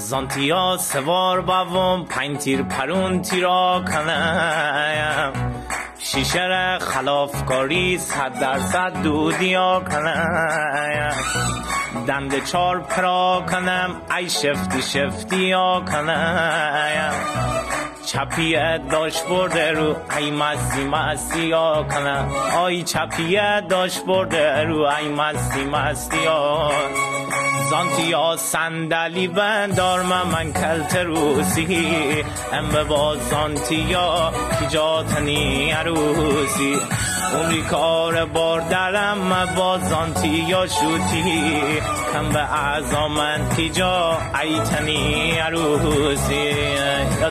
زانتیا سوار باوم پنج تیر پرون تیرا کنم شیشه خلافکاری 100% دودیا کنم دنده چار پرا کنم ای شفتی ها کنم چپیه داشت برده رو ای مستی ها کنم آی چپیه داشت برده رو ای مستی ها زانتیا صندلی بندار من کلت روسی ام با زانتیا کی جاتنی عروسی عمری کار باردرم با زانتیا شوتی کم به اعضا من تیجا ایتنی عروسی